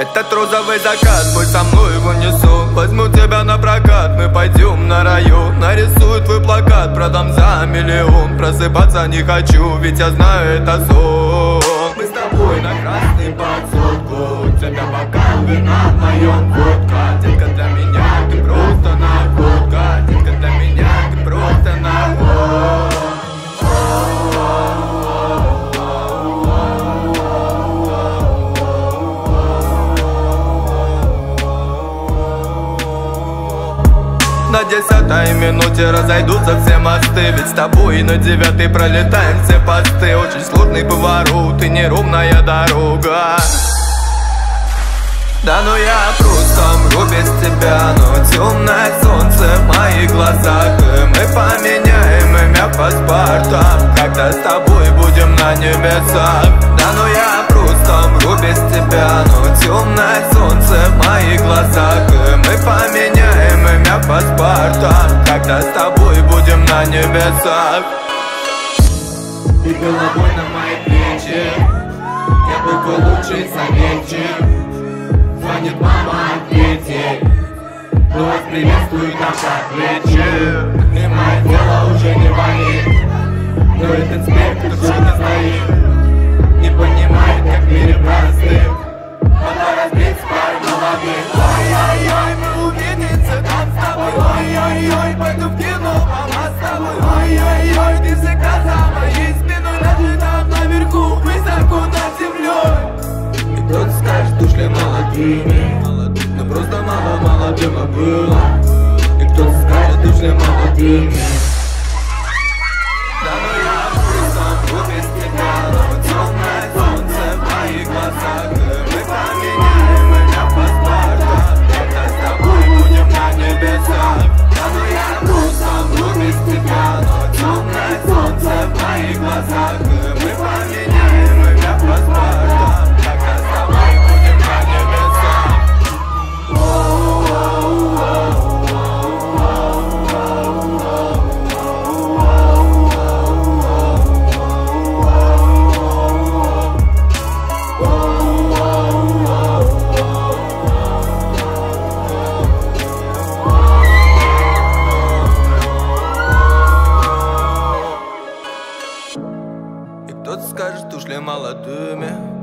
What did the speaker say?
Этот розовый закат, пусть со мной в унисон. Возьму тебя на прокат, мы пойдем на район. Нарисую твой плакат, продам за миллион. Просыпаться не хочу, ведь я знаю, это сон. Мы с тобой на красный подсолнух. У тебя бокал вина, в моем водка. Детка, для меня ты просто находка. Детка, для меня ты просто находка. На 10-й минуте разойдутся все мосты. Ведь с тобой на 9-й пролетаем все посты. Очень сложный поворот и неровная дорога. Да ну я просто умру без тебя. Но темное солнце в моих глазах. И мы поменяем имя в паспортах, когда с тобой будем на небесах. Да ну я просто умру без тебя. Но темное солнце в моих глазах. И мы поменяем имя в паспортах, когда с тобой будем на небесах. И головой на мои плечи я только лучший советчик. Звонит мама, ответь, но вас приветствует наша плечи. И мое тело уже не болит, но этот спектр что-то стоит. Не понимает, как в мире простых надо разбить пар молодых. Ой-ой-ой, мы увидимся там с тобой. Ой-ой-ой, пойду в кино, мама с тобой. Ой-ой-ой, ты всегда за моей спиной. Над там наверху, высоко над землей. И кто-то скажет, что шли молодыми, но просто мало молодым было. И кто-то скажет, что шли молодыми. Да ну я просто умру без тебя. Но темное солнце в моих глазах. И мы поменяем имя в паспортах, когда с тобой будем на небесах. Да ну я просто умру без тебя. Но темное солнце в моих глазах. И мы поменяем имя в паспортах, когда с тобой будем на небесах. И кто-то скажет, ушли молодыми,